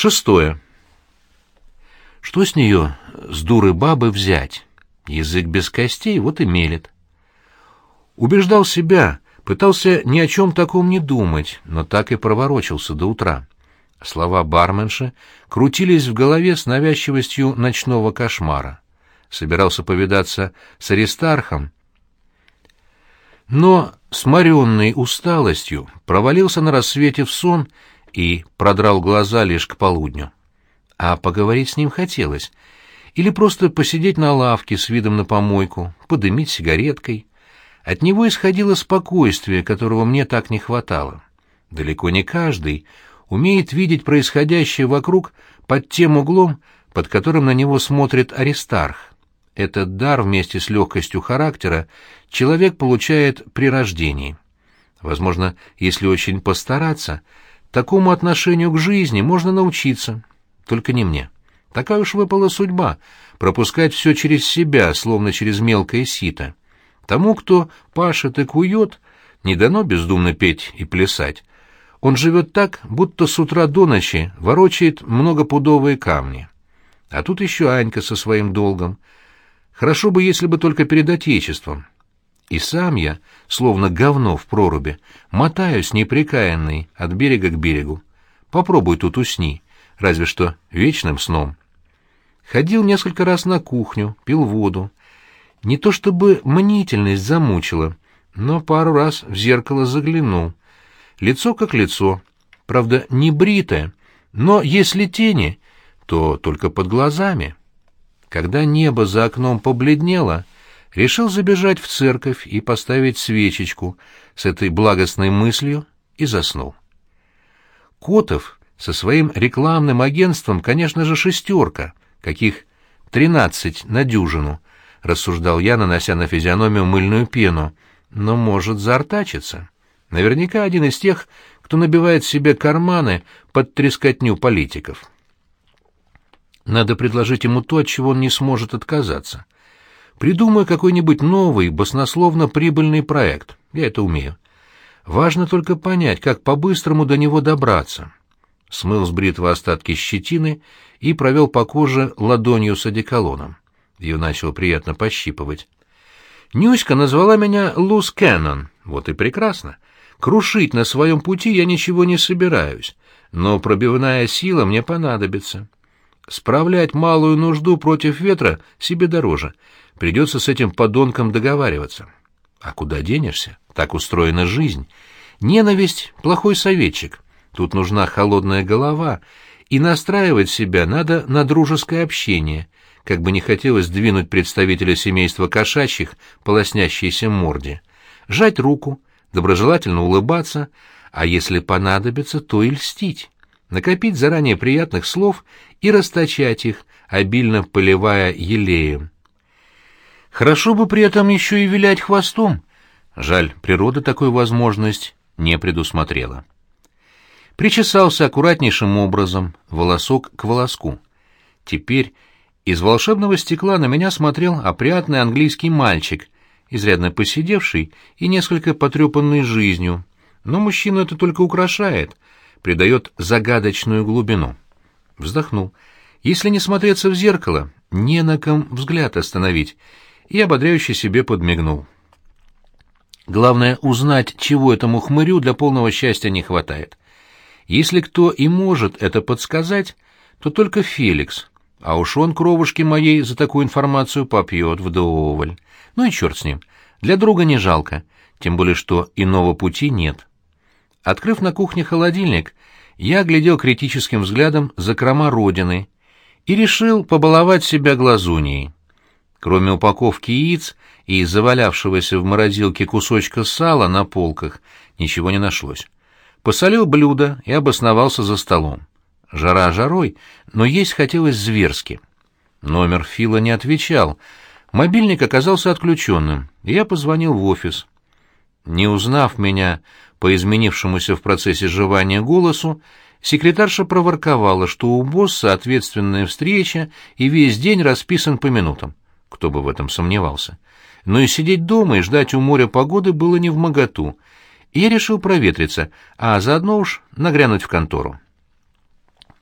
6. Что с нее, с дуры бабы, взять? Язык без костей, вот и мелет. Убеждал себя, пытался ни о чем таком не думать, но так и проворочился до утра. Слова барменши крутились в голове с навязчивостью ночного кошмара. Собирался повидаться с Аристархом, но, сморенный усталостью, провалился на рассвете в сон и продрал глаза лишь к полудню. А поговорить с ним хотелось. Или просто посидеть на лавке с видом на помойку, подымить сигареткой. От него исходило спокойствие, которого мне так не хватало. Далеко не каждый умеет видеть происходящее вокруг под тем углом, под которым на него смотрит Аристарх. Этот дар вместе с легкостью характера человек получает при рождении. Возможно, если очень постараться, такому отношению к жизни можно научиться. Только не мне. Такая уж выпала судьба — пропускать все через себя, словно через мелкое сито. Тому, кто пашет и кует, не дано бездумно петь и плясать. Он живет так, будто с утра до ночи ворочает многопудовые камни. А тут еще Анька со своим долгом. Хорошо бы, если бы только перед Отечеством. И сам я, словно говно в проруби, мотаюсь непрекаянный от берега к берегу. Попробуй тут усни, разве что вечным сном. Ходил несколько раз на кухню, пил воду. Не то чтобы мнительность замучила, но пару раз в зеркало заглянул. Лицо как лицо, правда, не бритое, но если тени, то только под глазами. Когда небо за окном побледнело, решил забежать в церковь и поставить свечечку с этой благостной мыслью и заснул. Котов со своим рекламным агентством, конечно же, шестерка, каких 13 на дюжину, рассуждал я, нанося на физиономию мыльную пену, но может заортачиться. Наверняка один из тех, кто набивает себе карманы под трескотню политиков. Надо предложить ему то, от чего он не сможет отказаться. Придумаю какой-нибудь новый, баснословно прибыльный проект. Я это умею. Важно только понять, как по-быстрому до него добраться. Смыл с бритвы остатки щетины и провел по коже ладонью с одеколоном. Ее начало приятно пощипывать. Нюська назвала меня Луз Кэннон. Вот и прекрасно. Крушить на своем пути я ничего не собираюсь, но пробивная сила мне понадобится. Справлять малую нужду против ветра себе дороже. Придется с этим подонком договариваться. А куда денешься? Так устроена жизнь. Ненависть — плохой советчик. Тут нужна холодная голова, и настраивать себя надо на дружеское общение, как бы не хотелось двинуть представителя семейства кошачьих по лоснящейся морде. Жать руку, доброжелательно улыбаться, а если понадобится, то и льстить. Накопить заранее приятных слов и расточать их, обильно поливая елеем. Хорошо бы при этом еще и вилять хвостом. Жаль, природа такую возможность не предусмотрела. Причесался аккуратнейшим образом, волосок к волоску. Теперь из волшебного стекла на меня смотрел опрятный английский мальчик, изрядно посидевший и несколько потрепанный жизнью, но мужчину это только украшает, придает загадочную глубину. Вздохнул. Если не смотреться в зеркало, не на ком взгляд остановить, и ободряюще себе подмигнул. Главное узнать, чего этому хмырю для полного счастья не хватает. Если кто и может это подсказать, то только Феликс, а уж он кровушки моей за такую информацию попьет вдоволь. Ну и черт с ним, для друга не жалко, тем более что иного пути нет. Открыв на кухне холодильник, я глядел критическим взглядом закрома родины и решил побаловать себя глазуньей. Кроме упаковки яиц и завалявшегося в морозилке кусочка сала на полках, ничего не нашлось. Посолил блюдо и обосновался за столом. Жара жарой, но есть хотелось зверски. Номер Фила не отвечал. Мобильник оказался отключенным, и я позвонил в офис. Не узнав меня по изменившемуся в процессе жевания голосу, секретарша проворковала, что у босса ответственная встреча и весь день расписан по минутам. Кто бы в этом сомневался. Но и сидеть дома и ждать у моря погоды было невмоготу, и я решил проветриться, а заодно уж нагрянуть в контору.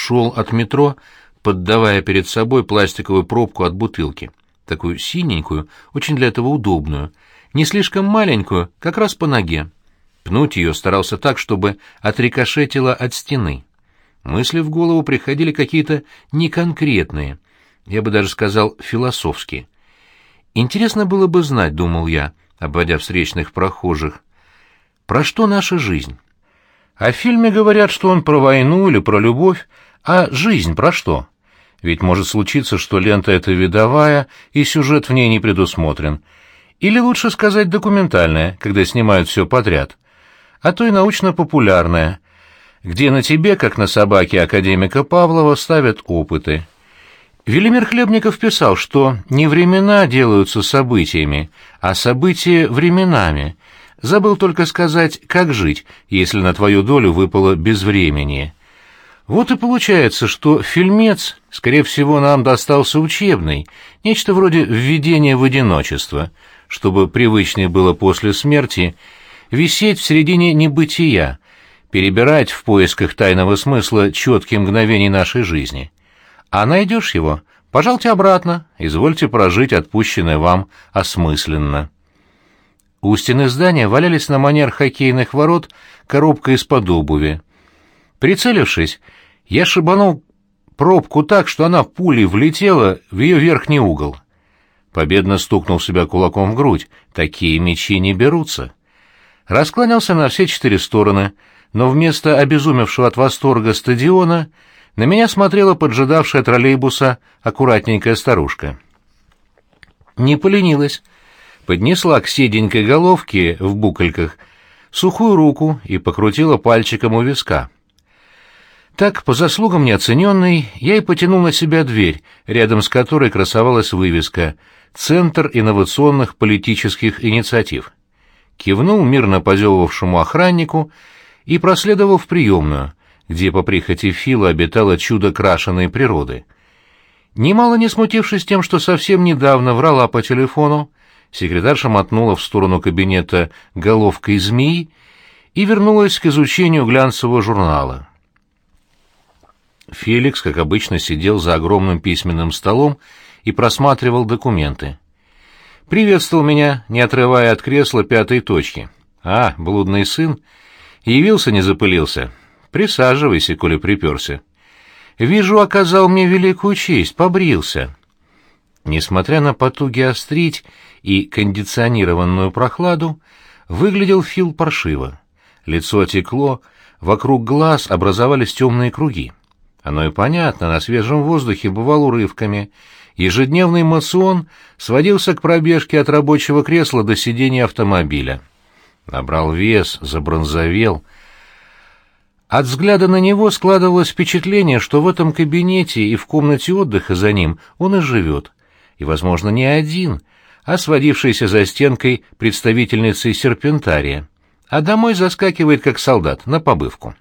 шел от метро, поддавая перед собой пластиковую пробку от бутылки, такую синенькую, очень для этого удобную, не слишком маленькую, как раз по ноге. Пнуть ее старался так, чтобы отрикошетило от стены. Мысли в голову приходили какие-то неконкретные, я бы даже сказал, философские. Интересно было бы знать, думал я, обводя встречных прохожих, про что наша жизнь. А в фильме говорят, что он про войну или про любовь, а жизнь про что? Ведь может случиться, что лента эта видовая, и сюжет в ней не предусмотрен. Или лучше сказать документальная, когда снимают все подряд. А то и научно-популярная, где на тебе, как на собаке академика Павлова, ставят опыты. Велимир Хлебников писал, что не времена делаются событиями, а события временами. Забыл только сказать, как жить, если на твою долю выпало безвременье. Вот и получается, что фильмец, скорее всего, нам достался учебный, нечто вроде введения в одиночество, чтобы привычнее было после смерти висеть в середине небытия, перебирать в поисках тайного смысла четкие мгновения нашей жизни. А найдешь его, пожалуйте обратно, извольте прожить отпущенное вам осмысленно. У стены здания валялись на манер хоккейных ворот коробка из-под обуви. Прицелившись, я шибанул пробку так, что она пулей влетела в ее верхний угол. Победно стукнул себя кулаком в грудь. Такие мячи не берутся. Раскланялся на все 4 стороны, но вместо обезумевшего от восторга стадиона на меня смотрела поджидавшая троллейбуса аккуратненькая старушка. Не поленилась. Поднесла к седенькой головке в букольках сухую руку и покрутила пальчиком у виска. Так, по заслугам неоцененной, я и потянул на себя дверь, рядом с которой красовалась вывеска «Центр инновационных политических инициатив». Кивнул мирно позевывавшему охраннику и проследовал в приемную, где по прихоти Фила обитало чудо крашеной природы. Немало не смутившись тем, что совсем недавно врала по телефону, секретарша мотнула в сторону кабинета головкой змеи и вернулась к изучению глянцевого журнала. Феликс, как обычно, сидел за огромным письменным столом и просматривал документы. Приветствовал меня, не отрывая от кресла 5-й точки. «А, блудный сын, явился, не запылился. Присаживайся, коли приперся. Вижу, оказал мне великую честь, побрился». Несмотря на потуги острить и кондиционированную прохладу, выглядел Фил паршиво. Лицо отекло, вокруг глаз образовались темные круги. Оно и понятно, на свежем воздухе бывал урывками. Ежедневный моцион сводился к пробежке от рабочего кресла до сидения автомобиля. Набрал вес, забронзовел. От взгляда на него складывалось впечатление, что в этом кабинете и в комнате отдыха за ним он и живет. И, возможно, не один, а сводившийся за стенкой представительницей серпентария, а домой заскакивает как солдат на побывку.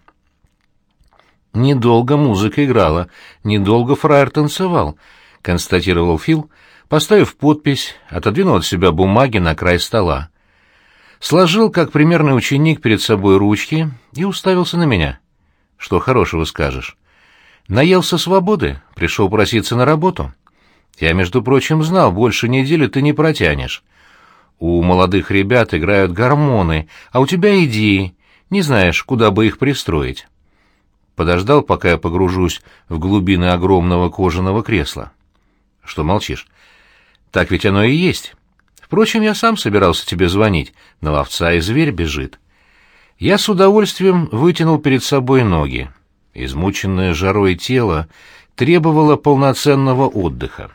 «Недолго музыка играла, недолго фраер танцевал», — констатировал Фил, поставив подпись, отодвинул от себя бумаги на край стола. Сложил, как примерный ученик, перед собой ручки и уставился на меня. «Что хорошего скажешь? Наелся свободы, пришел проситься на работу?» Я, между прочим, знал, больше недели ты не протянешь. У молодых ребят играют гормоны, а у тебя идеи, не знаешь, куда бы их пристроить. Подождал, пока я погружусь в глубины огромного кожаного кресла. Что молчишь? Так ведь оно и есть. Впрочем, я сам собирался тебе звонить, на ловца и зверь бежит. Я с удовольствием вытянул перед собой ноги. Измученное жарой тело требовало полноценного отдыха.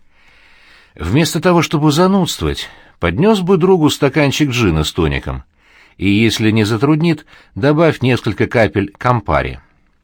Вместо того, чтобы занудствовать, поднес бы другу стаканчик джина с тоником. И, если не затруднит, добавь несколько капель кампари.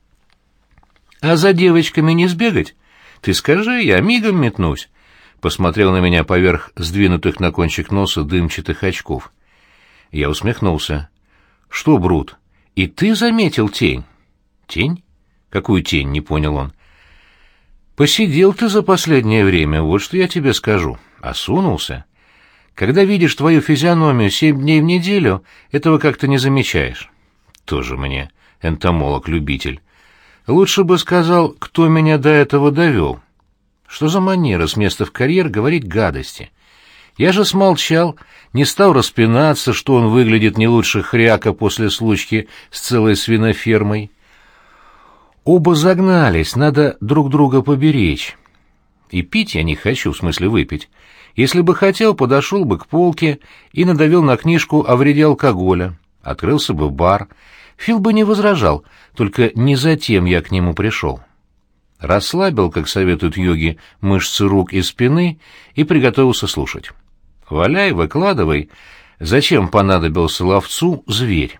«А за девочками не сбегать? Ты скажи, я мигом метнусь», — посмотрел на меня поверх сдвинутых на кончик носа дымчатых очков. Я усмехнулся. «Что, Брут, и ты заметил тень?» «Тень? Какую тень?» — не понял он. «Посидел ты за последнее время, вот что я тебе скажу. Осунулся. Когда видишь твою физиономию 7 дней в неделю, этого как-то не замечаешь». «Тоже мне энтомолог-любитель. Лучше бы сказал, кто меня до этого довел. Что за манера с места в карьер говорить гадости? Я же смолчал, не стал распинаться, что он выглядит не лучше хряка после случки с целой свинофермой. Оба загнались, надо друг друга поберечь. И пить я не хочу, в смысле выпить. Если бы хотел, подошел бы к полке и надавил на книжку о вреде алкоголя. Открылся бы бар. Фил бы не возражал, только не затем я к нему пришел. Расслабил, как советуют йоги, мышцы рук и спины и приготовился слушать. «Валяй, выкладывай. Зачем понадобился ловцу зверь?»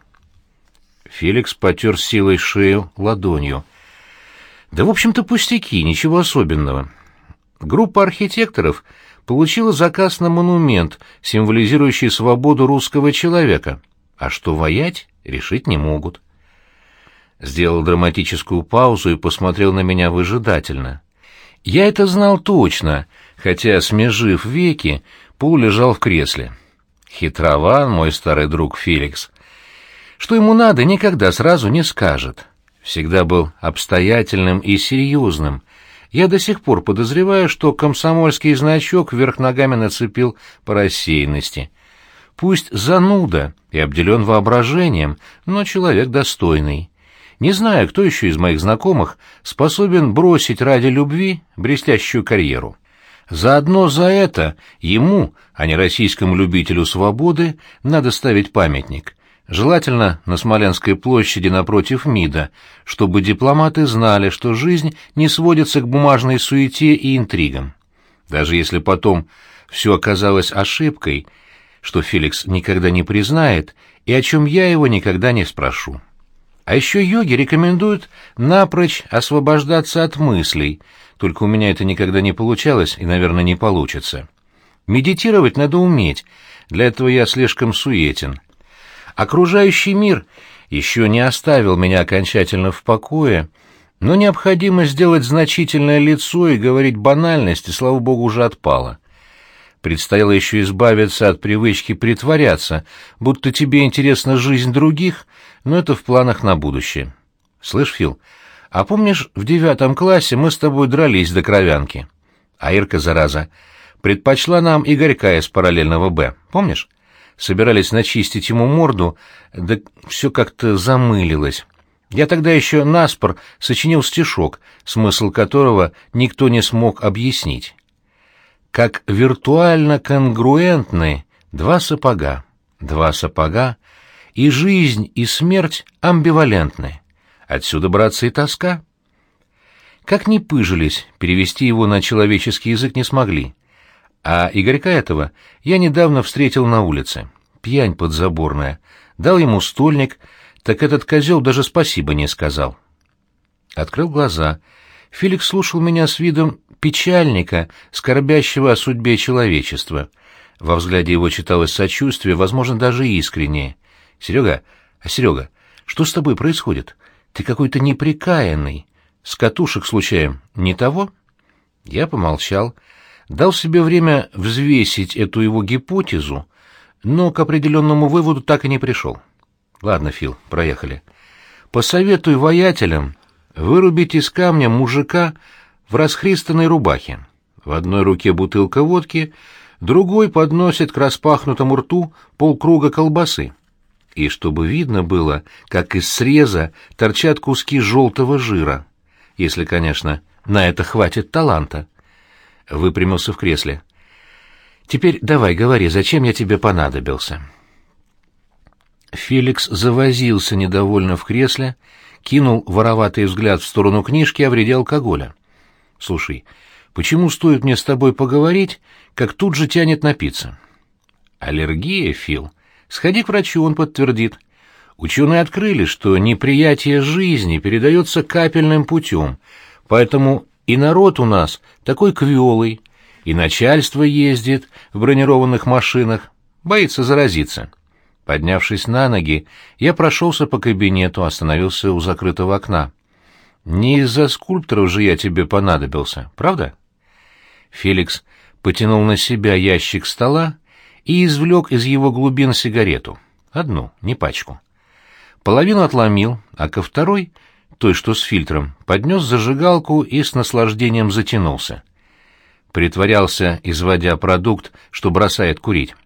Феликс потер силой шею ладонью. «Да, в общем-то, пустяки, ничего особенного. Группа архитекторов получила заказ на монумент, символизирующий свободу русского человека. А что воять, решить не могут». Сделал драматическую паузу и посмотрел на меня выжидательно. Я это знал точно, хотя, смежив веки, полулежал в кресле. Хитрован мой старый друг Феликс. Что ему надо, никогда сразу не скажет. Всегда был обстоятельным и серьезным. Я до сих пор подозреваю, что комсомольский значок вверх ногами нацепил по рассеянности. Пусть зануда и обделен воображением, но человек достойный. Не знаю, кто еще из моих знакомых способен бросить ради любви блестящую карьеру. Заодно за это ему, а не российскому любителю свободы, надо ставить памятник. Желательно на Смоленской площади напротив МИДа, чтобы дипломаты знали, что жизнь не сводится к бумажной суете и интригам. Даже если потом все оказалось ошибкой, что Феликс никогда не признает и о чем я его никогда не спрошу. А еще йоги рекомендуют напрочь освобождаться от мыслей, только у меня это никогда не получалось и, наверное, не получится. Медитировать надо уметь, для этого я слишком суетен. Окружающий мир еще не оставил меня окончательно в покое, но необходимо сделать значительное лицо и говорить банальности, слава богу, уже отпало. Предстояло еще избавиться от привычки притворяться, будто тебе интересна жизнь других, но это в планах на будущее. Слышь, Фил, а помнишь, в 9 классе мы с тобой дрались до кровянки? А Ирка, зараза, предпочла нам Игорька из параллельного «Б», помнишь? Собирались начистить ему морду, да все как-то замылилось. Я тогда еще наспор сочинил стишок, смысл которого никто не смог объяснить. Как виртуально конгруентны два сапога, и жизнь, и смерть амбивалентны. Отсюда, братцы, и тоска. Как ни пыжились, перевести его на человеческий язык не смогли. А Игорька этого я недавно встретил на улице. Пьянь подзаборная. Дал ему стольник, так этот козел даже спасибо не сказал. Открыл глаза. Феликс слушал меня с видом печальника, скорбящего о судьбе человечества. Во взгляде его читалось сочувствие, возможно, даже искреннее. «Серега, Серега, что с тобой происходит? Ты какой-то неприкаянный. С катушек, случаем, не того?» Я помолчал, дал себе время взвесить эту его гипотезу, но к определенному выводу так и не пришел. «Ладно, Фил, проехали. Посоветуй воятелям вырубить из камня мужика в расхристанной рубахе. В одной руке бутылка водки, другой подносит к распахнутому рту полкруга колбасы. И чтобы видно было, как из среза торчат куски желтого жира. Если, конечно, на это хватит таланта». Выпрямился в кресле. «Теперь давай, говори, зачем я тебе понадобился?» Феликс завозился недовольно в кресле, кинул вороватый взгляд в сторону книжки о вреде алкоголя. «Слушай, почему стоит мне с тобой поговорить, как тут же тянет напиться?» «Аллергия, Фил. Сходи к врачу, он подтвердит. Ученые открыли, что неприятие жизни передается капельным путем, поэтому и народ у нас такой квелый, и начальство ездит в бронированных машинах, боится заразиться». Поднявшись на ноги, я прошелся по кабинету, остановился у закрытого окна. «Не из-за скульпторов же я тебе понадобился, правда?» Феликс потянул на себя ящик стола и извлек из его глубин сигарету. Одну, не пачку. Половину отломил, а ко второй той, что с фильтром, поднес зажигалку и с наслаждением затянулся. Притворялся, изводя продукт, что бросает курить.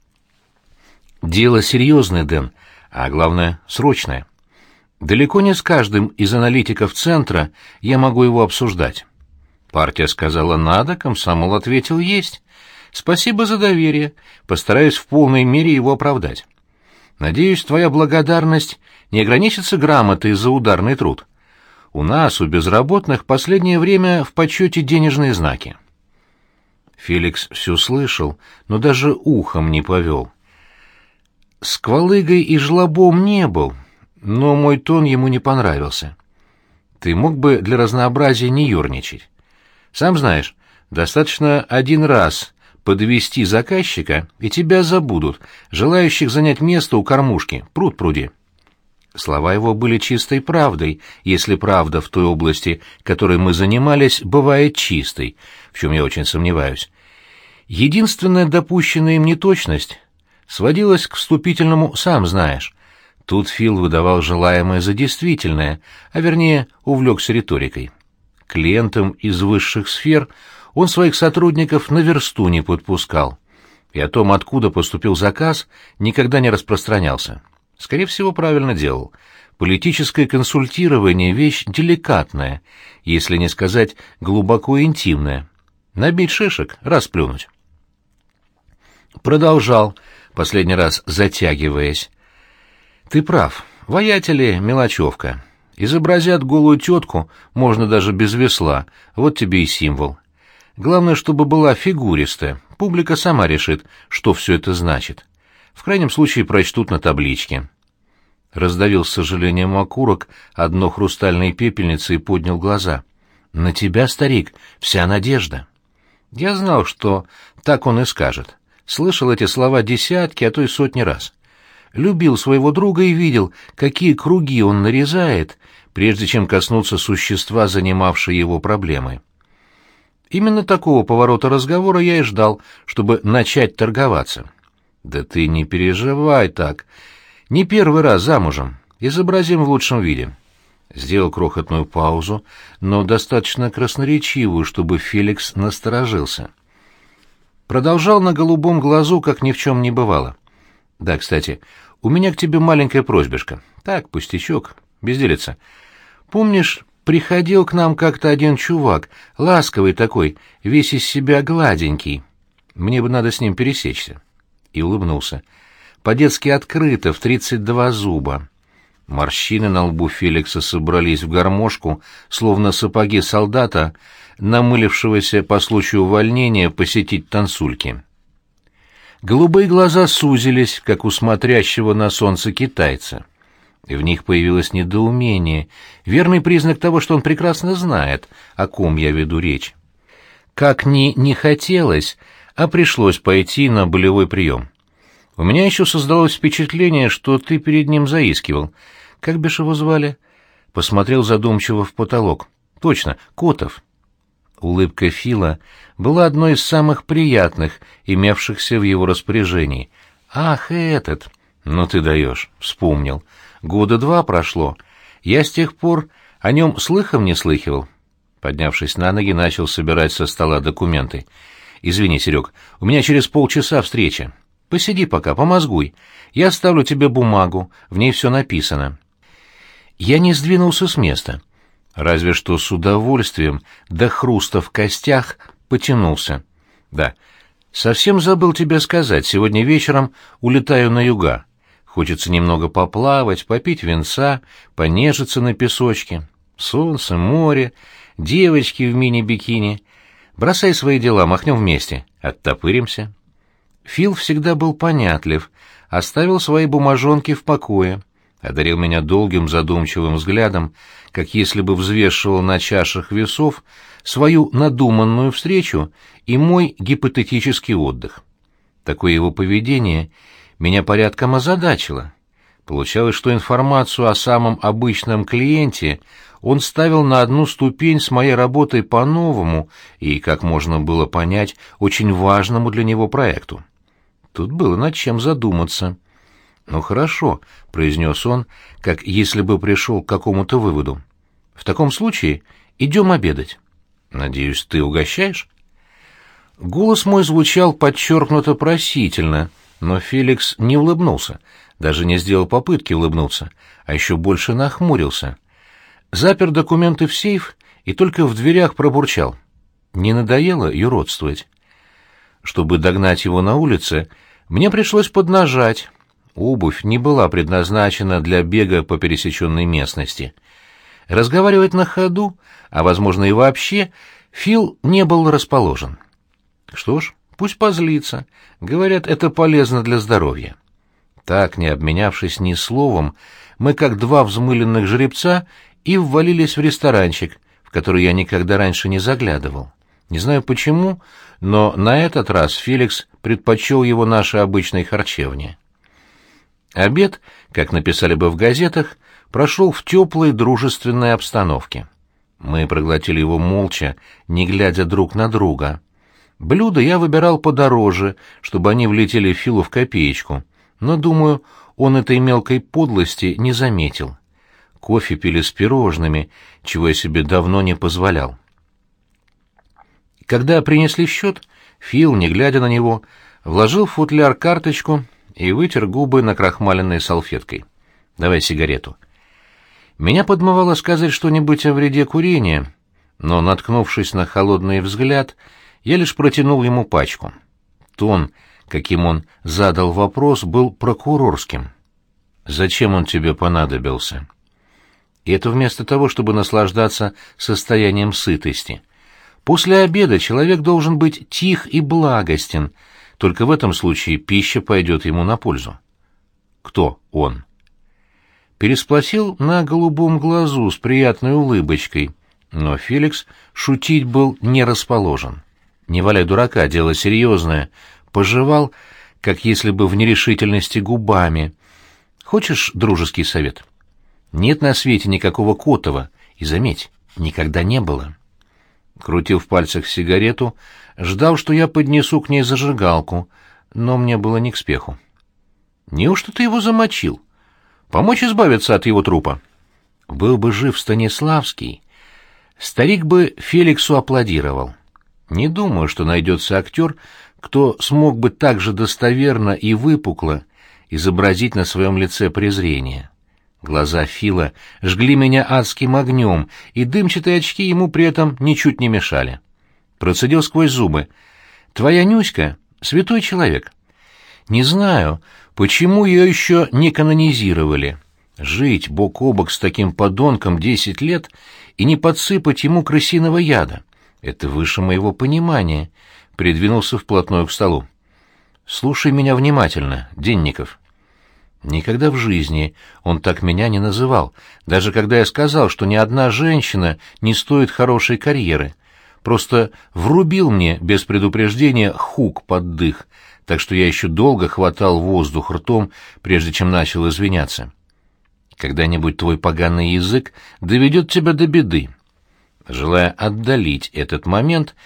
«Дело серьезное, Дэн, а главное, срочное. Далеко не с каждым из аналитиков центра я могу его обсуждать». Партия сказала «надо», комсомол ответил «есть». Спасибо за доверие, постараюсь в полной мере его оправдать. Надеюсь, твоя благодарность не ограничится грамотой за ударный труд. У нас, у безработных, последнее время в почете денежные знаки. Феликс все слышал, но даже ухом не повел. Сквалыгой и жлобом не был, но мой тон ему не понравился. Ты мог бы для разнообразия не юрничать. Сам знаешь, достаточно один раз подвести заказчика, и тебя забудут, желающих занять место у кормушки, пруд-пруди. Слова его были чистой правдой, если правда в той области, которой мы занимались, бывает чистой, в чем я очень сомневаюсь. Единственная допущенная им неточность сводилась к вступительному «сам знаешь». Тут Фил выдавал желаемое за действительное, а вернее увлекся риторикой. Клиентам из высших сфер он своих сотрудников на версту не подпускал, и о том, откуда поступил заказ, никогда не распространялся. Скорее всего, правильно делал. Политическое консультирование — вещь деликатная, если не сказать глубоко интимная. Набить шишек, расплюнуть. Продолжал, последний раз затягиваясь. Ты прав, воятели — мелочевка. Изобразят голую тетку, можно даже без весла, вот тебе и символ. Главное, чтобы была фигуристая, публика сама решит, что все это значит. В крайнем случае прочтут на табличке. Раздавил с сожалением окурок одно хрустальной пепельницы и поднял глаза. «На тебя, старик, вся надежда». Я знал, что так он и скажет. Слышал эти слова десятки, а то и сотни раз. Любил своего друга и видел, какие круги он нарезает, прежде чем коснуться существа, занимавшей его проблемой. Именно такого поворота разговора я и ждал, чтобы начать торговаться. «Да ты не переживай так. Не первый раз замужем. Изобразим в лучшем виде». Сделал крохотную паузу, но достаточно красноречивую, чтобы Феликс насторожился. Продолжал на голубом глазу, как ни в чем не бывало. «Да, кстати, у меня к тебе маленькая просьбишка. Так, пустячок, безделица. Помнишь, приходил к нам как-то один чувак, ласковый такой, весь из себя гладенький. Мне бы надо с ним пересечься». И улыбнулся. По-детски открыто, в 32 зуба. Морщины на лбу Феликса собрались в гармошку, словно сапоги солдата, намылившегося по случаю увольнения посетить танцульки. Голубые глаза сузились, как у смотрящего на солнце китайца. И в них появилось недоумение, верный признак того, что он прекрасно знает, о ком я веду речь. Как ни не хотелось, а пришлось пойти на болевой прием. У меня еще создалось впечатление, что ты перед ним заискивал. Как бишь его звали? Посмотрел задумчиво в потолок. Точно, Котов. Улыбка Фила была одной из самых приятных, имевшихся в его распоряжении. «Ах, этот! Ну ты даешь!» — вспомнил. «Года 2 прошло. Я с тех пор о нем слыхом не слыхивал». Поднявшись на ноги, начал собирать со стола документы. «Извини, Серег, у меня через полчаса встреча. Посиди пока, помозгуй. Я оставлю тебе бумагу, в ней все написано». Я не сдвинулся с места. Разве что с удовольствием до хруста в костях потянулся. «Да, совсем забыл тебе сказать, сегодня вечером улетаю на юга. Хочется немного поплавать, попить винца, понежиться на песочке. Солнце, море, девочки в мини-бикини. Бросай свои дела, махнем вместе, оттопыримся». Фил всегда был понятлив, оставил свои бумажонки в покое, одарил меня долгим задумчивым взглядом, как если бы взвешивал на чашах весов свою надуманную встречу и мой гипотетический отдых. Такое его поведение меня порядком озадачило. Получалось, что информацию о самом обычном клиенте он ставил на одну ступень с моей работой по новому и, как можно было понять, очень важному для него проекту. Тут было над чем задуматься. «Ну хорошо», — произнес он, как если бы пришел к какому-то выводу. В таком случае идем обедать. Надеюсь, ты угощаешь? Голос мой звучал подчеркнуто просительно, но Феликс не улыбнулся, даже не сделал попытки улыбнуться, а еще больше нахмурился. Запер документы в сейф и только в дверях пробурчал. Не надоело юродствовать? Чтобы догнать его на улице, мне пришлось поднажать. Обувь не была предназначена для бега по пересеченной местности. Разговаривать на ходу, а, возможно, и вообще, Фил не был расположен. Что ж, пусть позлится. Говорят, это полезно для здоровья. Так, не обменявшись ни словом, мы, как два взмыленных жеребца, и ввалились в ресторанчик, в который я никогда раньше не заглядывал. Не знаю почему, но на этот раз Феликс предпочел его нашей обычной харчевне. Обед, как написали бы в газетах, прошел в теплой дружественной обстановке. Мы проглотили его молча, не глядя друг на друга. Блюда я выбирал подороже, чтобы они влетели Филу в копеечку, но, думаю, он этой мелкой подлости не заметил. Кофе пили с пирожными, чего я себе давно не позволял. Когда принесли счет, Фил, не глядя на него, вложил в футляр карточку и вытер губы накрахмаленной салфеткой. «Давай сигарету». Меня подмывало сказать что-нибудь о вреде курения, но, наткнувшись на холодный взгляд, я лишь протянул ему пачку. Тон, каким он задал вопрос, был прокурорским. «Зачем он тебе понадобился?» И это вместо того, чтобы наслаждаться состоянием сытости. После обеда человек должен быть тих и благостен, только в этом случае пища пойдет ему на пользу. Кто он? Переспросил на голубом глазу с приятной улыбочкой, но Феликс шутить был не расположен. «Не валяй дурака, дело серьезное», пожевал, как если бы в нерешительности губами. «Хочешь дружеский совет?» «Нет на свете никакого Котова, и, заметь, никогда не было». Крутил в пальцах сигарету, ждал, что я поднесу к ней зажигалку, но мне было не к спеху. «Неужто ты его замочил? Помочь избавиться от его трупа?» Был бы жив Станиславский, старик бы Феликсу аплодировал. Не думаю, что найдется актер, кто смог бы так же достоверно и выпукло изобразить на своем лице презрение. Глаза Фила жгли меня адским огнем, и дымчатые очки ему при этом ничуть не мешали. Процедил сквозь зубы. «Твоя Нюська — святой человек. Не знаю, почему ее еще не канонизировали. Жить бок о бок с таким подонком 10 лет и не подсыпать ему крысиного яда — это выше моего понимания», — придвинулся вплотную к столу. «Слушай меня внимательно, Денников». Никогда в жизни он так меня не называл, даже когда я сказал, что ни одна женщина не стоит хорошей карьеры. Просто врубил мне без предупреждения хук под дых, так что я еще долго хватал воздух ртом, прежде чем начал извиняться. Когда-нибудь твой поганый язык доведет тебя до беды. Желая отдалить этот момент,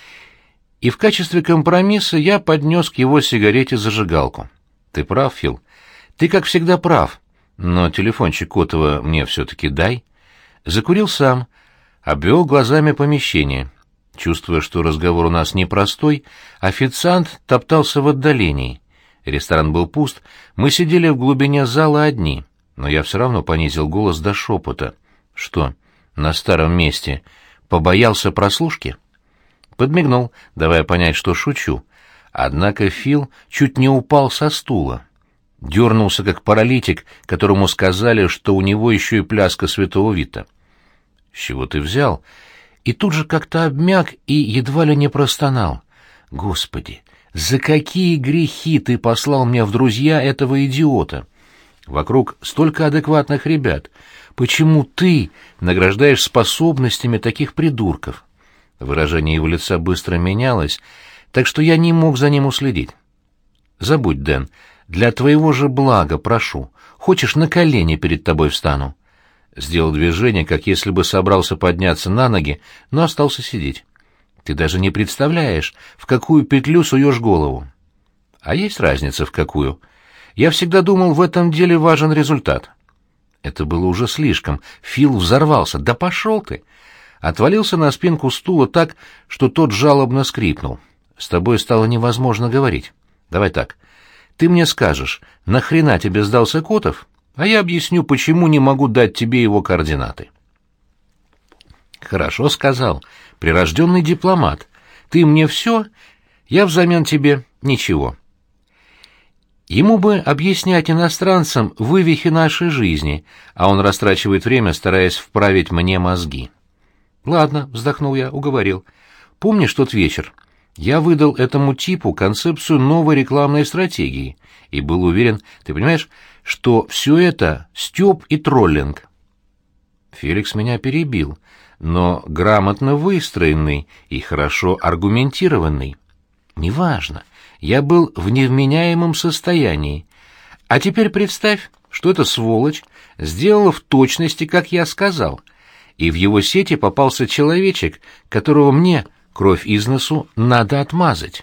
и в качестве компромисса я поднес к его сигарете зажигалку. Ты прав, Фил. Ты, как всегда, прав, но телефончик Котова мне все-таки дай. Закурил сам, обвел глазами помещение. Чувствуя, что разговор у нас непростой, официант топтался в отдалении. Ресторан был пуст, мы сидели в глубине зала одни, но я все равно понизил голос до шепота. Что, на старом месте побоялся прослушки? Подмигнул, давая понять, что шучу. Однако Фил чуть не упал со стула. Дернулся, как паралитик, которому сказали, что у него еще и пляска святого Вита. «С чего ты взял?» И тут же как-то обмяк и едва ли не простонал. «Господи, за какие грехи ты послал мне в друзья этого идиота? Вокруг столько адекватных ребят. Почему ты награждаешь способностями таких придурков?» Выражение его лица быстро менялось, так что я не мог за ним уследить. «Забудь, Дэн. Для твоего же блага, прошу. Хочешь, на колени перед тобой встану?» Сделал движение, как если бы собрался подняться на ноги, но остался сидеть. «Ты даже не представляешь, в какую петлю суешь голову». «А есть разница, в какую? Я всегда думал, в этом деле важен результат». Это было уже слишком. Фил взорвался. «Да пошел ты!» Отвалился на спинку стула так, что тот жалобно скрипнул. «С тобой стало невозможно говорить. Давай так. Ты мне скажешь, нахрена тебе сдался Котов, а я объясню, почему не могу дать тебе его координаты». «Хорошо сказал. Прирожденный дипломат. Ты мне все, я взамен тебе ничего». Ему бы объяснять иностранцам вывихи нашей жизни, а он растрачивает время, стараясь вправить мне мозги. «Ладно», — вздохнул я, уговорил. «Помнишь тот вечер? Я выдал этому типу концепцию новой рекламной стратегии и был уверен, ты понимаешь, что все это стёб и троллинг». Феликс меня перебил, но грамотно выстроенный и хорошо аргументированный. «Неважно. Я был в невменяемом состоянии. А теперь представь, что эта сволочь сделала в точности, как я сказал, и в его сети попался человечек, которого мне, кровь из носу, надо отмазать».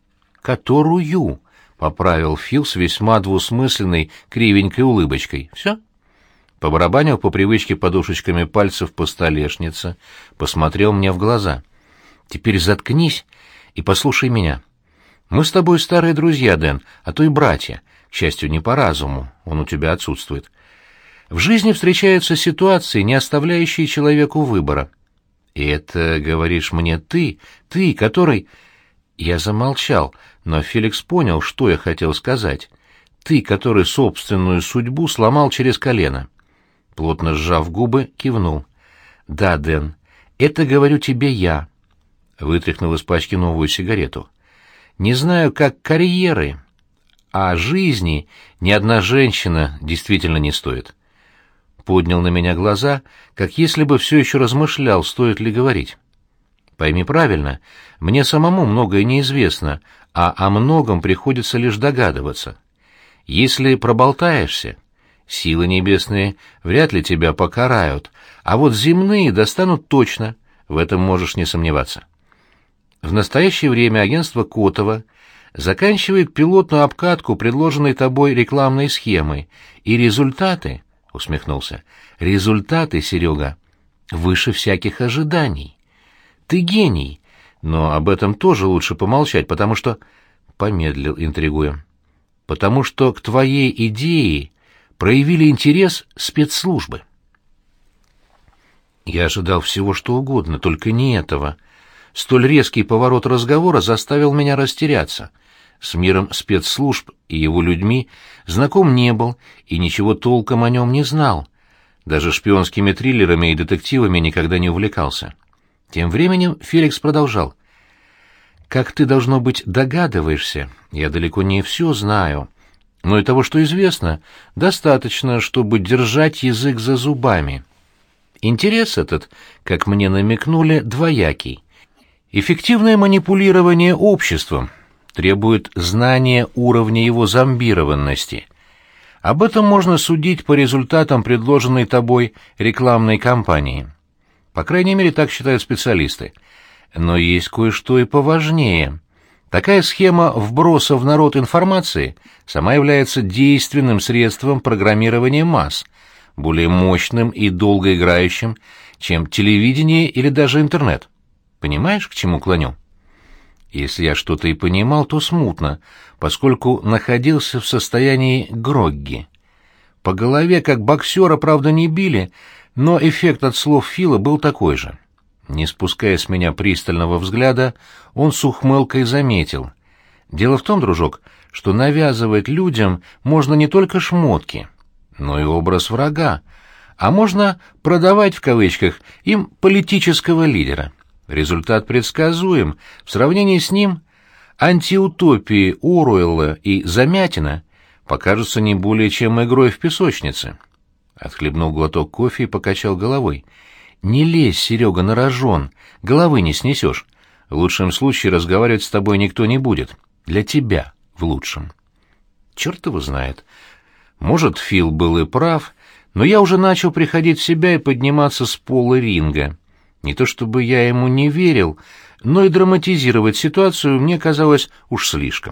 «Которую?» — поправил Фил с весьма двусмысленной кривенькой улыбочкой. «Все?» Побарабанил по привычке подушечками пальцев по столешнице, посмотрел мне в глаза. «Теперь заткнись и послушай меня. Мы с тобой старые друзья, Дэн, а то и братья. К счастью, не по разуму, он у тебя отсутствует. В жизни встречаются ситуации, не оставляющие человеку выбора. И это, говоришь мне, ты, который...» Я замолчал, но Феликс понял, что я хотел сказать. «Ты, который собственную судьбу сломал через колено». Плотно сжав губы, кивнул. «Да, Дэн, это говорю тебе я». Вытряхнул из пачки новую сигарету. «Не знаю, как карьеры, а жизни ни одна женщина действительно не стоит». Поднял на меня глаза, как если бы все еще размышлял, стоит ли говорить. «Пойми правильно, мне самому многое неизвестно, а о многом приходится лишь догадываться. Если проболтаешься, силы небесные вряд ли тебя покарают, а вот земные достанут точно, в этом можешь не сомневаться. В настоящее время агентство Котова заканчивает пилотную обкатку предложенной тобой рекламной схемы, и результаты, — усмехнулся, — результаты, Серега, выше всяких ожиданий. Ты гений, но об этом тоже лучше помолчать, потому что... Помедлил, интригуя. Потому что к твоей идее проявили интерес спецслужбы. Я ожидал всего, что угодно, только не этого. Столь резкий поворот разговора заставил меня растеряться. С миром спецслужб и его людьми знаком не был и ничего толком о нем не знал. Даже шпионскими триллерами и детективами никогда не увлекался. Тем временем Феликс продолжал. «Как ты, должно быть, догадываешься, я далеко не все знаю, но и того, что известно, достаточно, чтобы держать язык за зубами. Интерес этот, как мне намекнули, двоякий. Эффективное манипулирование обществом требует знания уровня его зомбированности. Об этом можно судить по результатам предложенной тобой рекламной кампании. По крайней мере, так считают специалисты. Но есть кое-что и поважнее. Такая схема вброса в народ информации сама является действенным средством программирования масс, более мощным и долгоиграющим, чем телевидение или даже интернет. Понимаешь, к чему клоню? Если я что-то и понимал, то смутно, поскольку находился в состоянии грогги. По голове, как боксера, правда, не били, но эффект от слов Фила был такой же. Не спуская с меня пристального взгляда, он с ухмылкой заметил. «Дело в том, дружок, что навязывать людям можно не только шмотки, но и образ врага, а можно продавать, в кавычках, им политического лидера. Результат предсказуем. В сравнении с ним антиутопии Оруэлла и Замятина покажутся не более чем игрой в песочнице». Отхлебнул глоток кофе и покачал головой. «Не лезь, Серега, на рожон, головы не снесешь. В лучшем случае разговаривать с тобой никто не будет. Для тебя в лучшем». Черт его знает. Может, Фил был и прав, но я уже начал приходить в себя и подниматься с пола ринга. Не то чтобы я ему не верил, но и драматизировать ситуацию мне казалось уж слишком.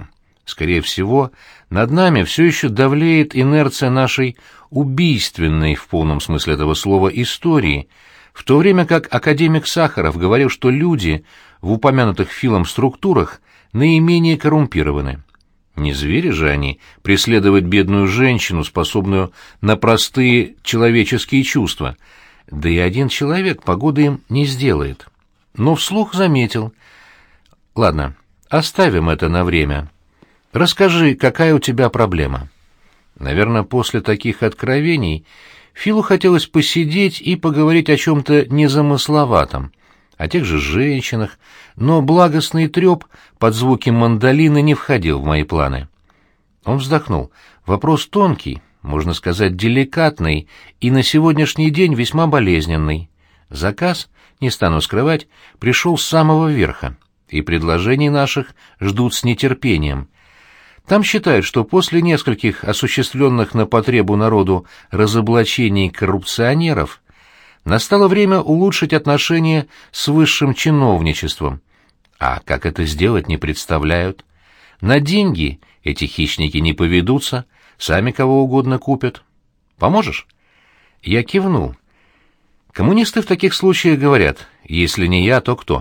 Скорее всего, над нами все еще давлеет инерция нашей убийственной, в полном смысле этого слова, истории, в то время как академик Сахаров говорил, что люди в упомянутых Филом структурах наименее коррумпированы. Не звери же они преследовать бедную женщину, способную на простые человеческие чувства, да и один человек погоды им не сделает. Но вслух заметил: «Ладно, оставим это на время. Расскажи, какая у тебя проблема?» Наверное, после таких откровений Филу хотелось посидеть и поговорить о чем-то незамысловатом, о тех же женщинах, но благостный треп под звуки мандолины не входил в мои планы. Он вздохнул. Вопрос тонкий, можно сказать, деликатный, и на сегодняшний день весьма болезненный. Заказ, не стану скрывать, пришел с самого верха, и предложений наших ждут с нетерпением. Там считают, что после нескольких осуществленных на потребу народу разоблачений коррупционеров настало время улучшить отношения с высшим чиновничеством. А как это сделать, не представляют. На деньги эти хищники не поведутся, сами кого угодно купят. Поможешь? Я кивнул. Коммунисты в таких случаях говорят: если не я, то кто?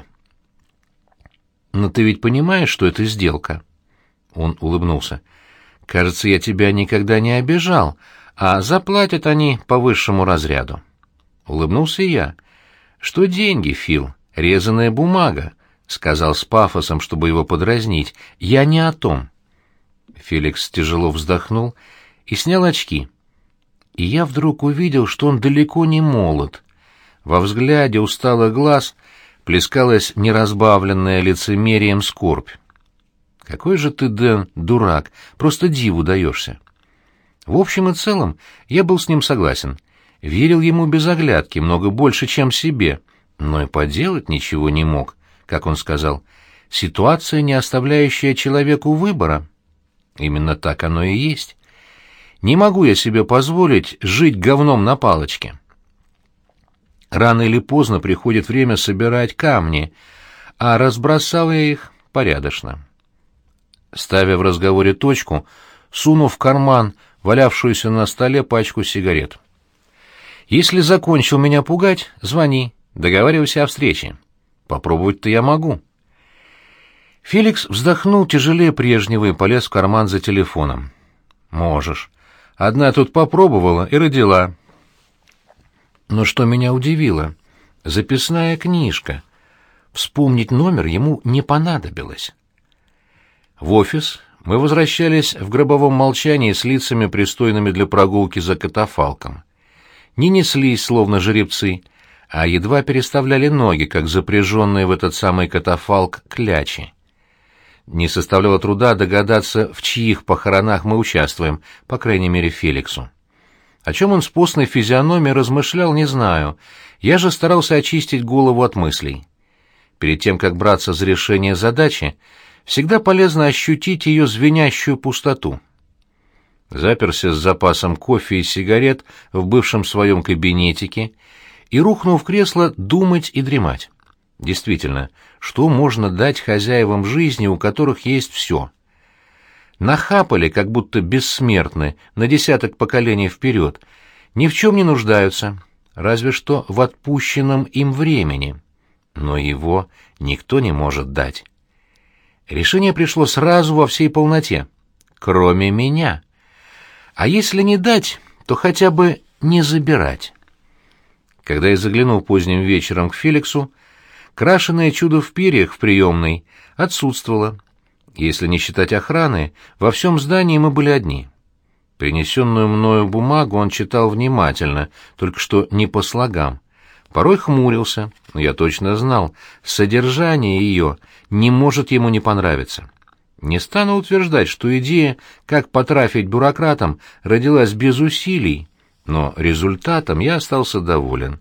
Но ты ведь понимаешь, что это сделка? Он улыбнулся. «Кажется, я тебя никогда не обижал, а заплатят они по высшему разряду». Улыбнулся и я. «Что деньги, Фил? Резаная бумага», — сказал с пафосом, чтобы его подразнить. «Я не о том». Феликс тяжело вздохнул и снял очки. И я вдруг увидел, что он далеко не молод. Во взгляде усталых глаз плескалась неразбавленная лицемерием скорбь. «Какой же ты, Дэн, дурак, просто диву даешься». В общем и целом я был с ним согласен. Верил ему без оглядки, много больше, чем себе, но и поделать ничего не мог, как он сказал. Ситуация, не оставляющая человеку выбора. Именно так оно и есть. Не могу я себе позволить жить говном на палочке. Рано или поздно приходит время собирать камни, а разбросал я их порядочно. Ставя в разговоре точку, сунув в карман валявшуюся на столе пачку сигарет. «Если закончил меня пугать, звони, договаривайся о встрече. Попробовать-то я могу». Феликс вздохнул тяжелее прежнего и полез в карман за телефоном. «Можешь. Одна тут попробовала и родила». Но что меня удивило — записная книжка. Вспомнить номер ему не понадобилось. В офис мы возвращались в гробовом молчании с лицами, пристойными для прогулки за катафалком. Не неслись, словно жеребцы, а едва переставляли ноги, как запряженные в этот самый катафалк клячи. Не составляло труда догадаться, в чьих похоронах мы участвуем, по крайней мере, Феликсу. О чем он с постной физиономией размышлял, не знаю. Я же старался очистить голову от мыслей. Перед тем, как браться за решение задачи, всегда полезно ощутить ее звенящую пустоту. Заперся с запасом кофе и сигарет в бывшем своем кабинетике и рухнул в кресло думать и дремать. Действительно, что можно дать хозяевам жизни, у которых есть все? Нахапали, как будто бессмертны, на десяток поколений вперед, ни в чем не нуждаются, разве что в отпущенном им времени. Но его никто не может дать. Решение пришло сразу во всей полноте, кроме меня. А если не дать, то хотя бы не забирать. Когда я заглянул поздним вечером к Феликсу, крашеное чудо в перьях в приемной отсутствовало. Если не считать охраны, во всем здании мы были одни. Принесенную мною бумагу он читал внимательно, только что не по слогам. Порой хмурился, но я точно знал, содержание ее не может ему не понравиться. Не стану утверждать, что идея, как потрафить бюрократам, родилась без усилий, но результатом я остался доволен.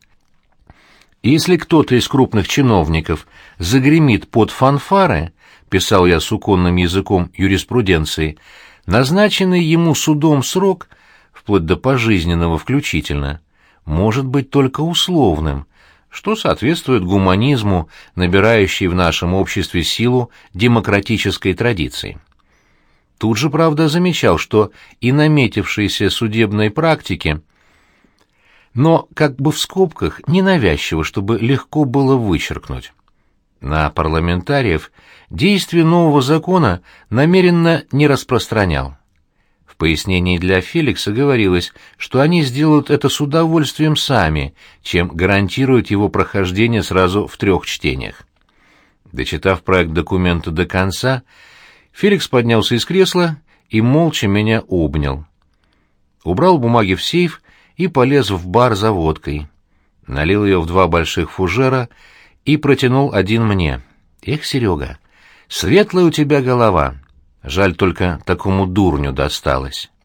Если кто-то из крупных чиновников загремит под фанфары, писал я суконным языком юриспруденции, назначенный ему судом срок, вплоть до пожизненного включительно, может быть только условным, что соответствует гуманизму, набирающей в нашем обществе силу демократической традиции. Тут же, правда, замечал, что и наметившиеся судебной практики, но как бы в скобках, ненавязчиво, чтобы легко было вычеркнуть. На парламентариев действие нового закона намеренно не распространял. В пояснении для Феликса говорилось, что они сделают это с удовольствием сами, чем гарантируют его прохождение сразу в 3 чтениях. Дочитав проект документа до конца, Феликс поднялся из кресла и молча меня обнял. Убрал бумаги в сейф и полез в бар за водкой. Налил ее в 2 больших фужера и протянул один мне. «Эх, Серега, светлая у тебя голова. Жаль, только такому дурню досталось».